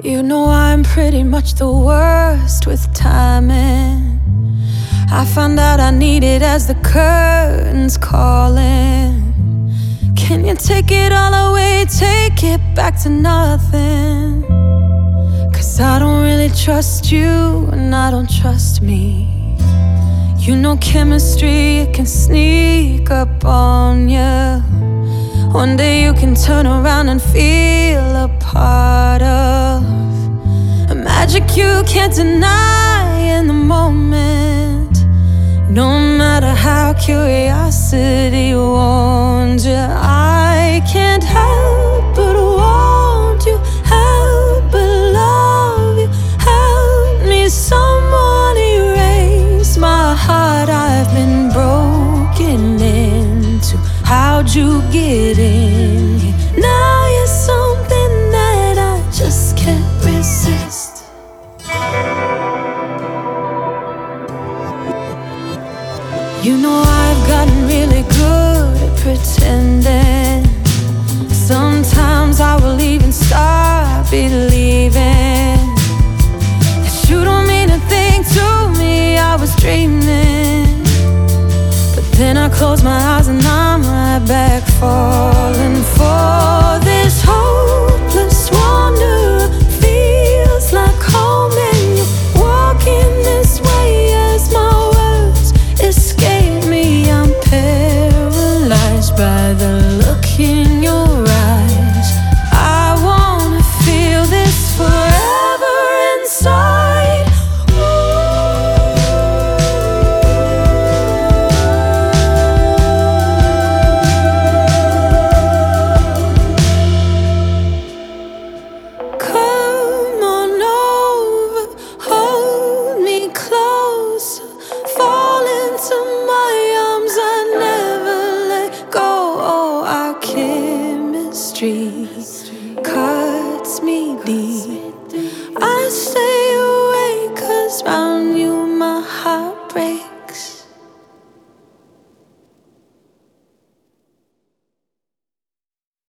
You know I'm pretty much the worst with timing. I found out I need it as the curtains calling. Can you take it all away, take it back to nothing? 'Cause I don't really trust you and I don't trust me. You know chemistry, it can sneak up on you. One day you can turn around and feel a part of a magic you can't deny in the moment. No matter how curiosity warns you, I can't help but want you, help but love you. Help me, someone erase my heart I've been broken into. How'd you get in here? Now you're something that I just can't resist. You know I've gotten really good at pretending. Sometimes I will even start believing that you don't mean a thing to me. I was dreaming, but then I close my eyes and I'm right back falling for this hopeless wonder. Feels like home and you're walking this way as my words escape me. I'm paralyzed by the look in your eyes.